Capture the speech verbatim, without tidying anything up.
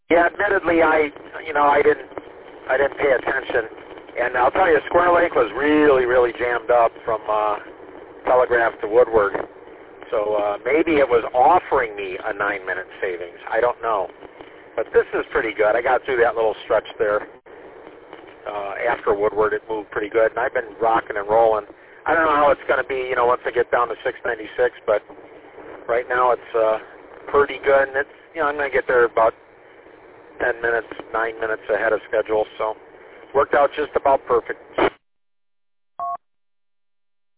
Yeah, admittedly, I, you know, I didn't, I didn't pay attention, and I'll tell you, Square Lake was really, really jammed up from uh, Telegraph to Woodward. So uh, maybe it was offering me a nine-minute savings. I don't know, but this is pretty good. I got through that little stretch there. Uh, after Woodward, it moved pretty good, and I've been rocking and rolling. I don't know how it's going to be, you know, once I get down to six ninety-six, but right now it's uh, pretty good, and it's, you know, I'm going to get there about ten minutes, nine minutes ahead of schedule, so worked out just about perfect.